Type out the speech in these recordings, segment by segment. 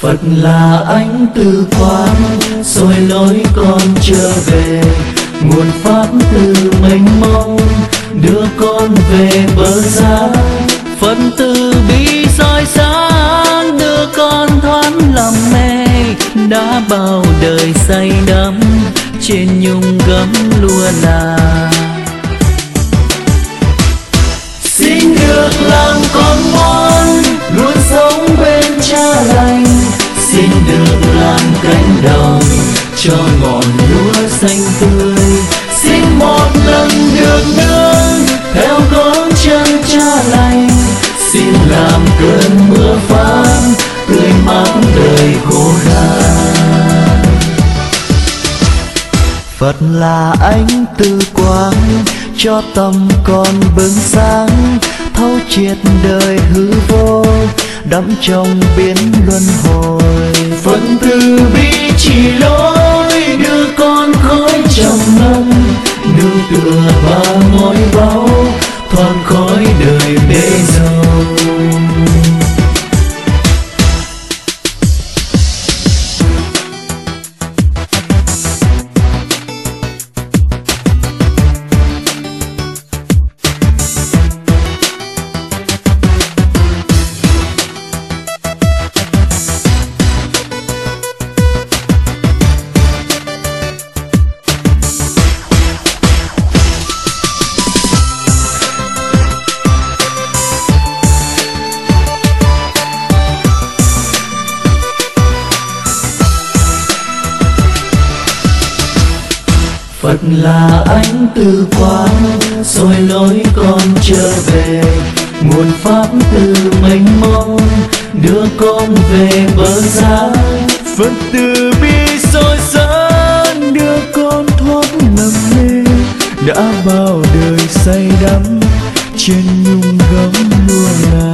Phật là ánh từ quang soi lối con trở về, nguồn pháp từ mênh mông đưa con về bờ giá. Phật từ bi soi sáng đưa con thoát làm mê, đã bao đời say đắm trên nhung gấm lụa là. Xin được làm con ngoan luôn sống bên cha lành, xin được làm cánh đồng cho ngọn lúa xanh tươi. Xin một lần được nương theo gót chân cha lành, xin làm cơn mưa phán tươi mát đời khô khan. Phật là ánh từ quang cho tâm con bừng sáng, thấu triệt đời hư vô đắm trong biển luân hồi. Phật từ bi chỉ lối đưa con khỏi trầm luân, nương tựa vào ngôi báu thoát khỏi đời bể dâu. Phật là ánh từ quang soi lối con trở về, nguồn pháp từ mênh mông đưa con về bờ giá. Phật từ bi soi sáng đưa con thoát lầm mê, đã bao đời say đắm trên nhung gấm lụa là.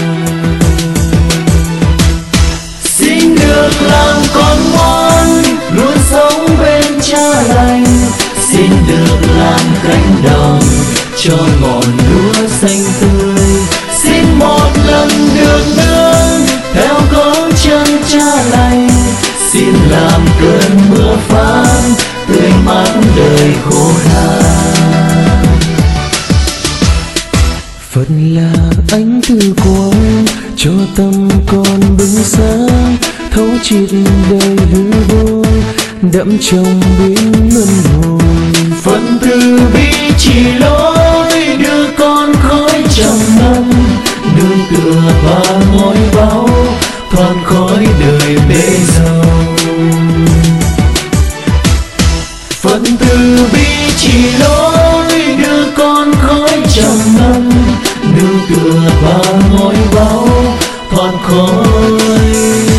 Xin được làm con ngoan luôn sống bên cha lành, xin được làm cánh đồng cho ngọn lúa xanh tươi. Xin một lần được nương theo gót chân cha lành, xin làm cơn mưa phán tươi mát đời khô khan. Phật là ánh từ quang cho tâm con bừng sáng, thấu triệt đời hư vô đẫm trong biển luân hồi. Phật từ bi chỉ lối đưa con khỏi trầm luân, nương tựa vào ngôi báu thoát khỏi đời bể dâu. Phật từ bi chỉ lối đưa con khỏi trầm luân, nương tựa vào ngôi báu thoát khỏi